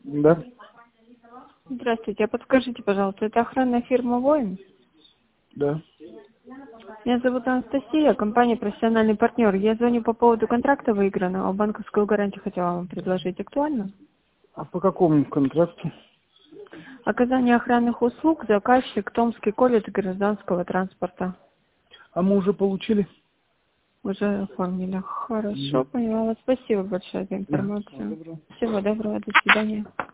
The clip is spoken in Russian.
Да. Здравствуйте, а подскажите, пожалуйста, это охранная фирма «Воин»? Да. Меня зовут Анастасия, компания «Профессиональный партнер». Я звоню по поводу контракта выигранного, банковскую гарантию хотела вам предложить. Актуально? А по какому контракту? Оказание охранных услуг, заказчик Томский колледж гражданского транспорта. А мы уже получили? Уже оформили. Хорошо, Да. поняла. Спасибо большое за Да. информацию. Добро. Всего доброго, до свидания.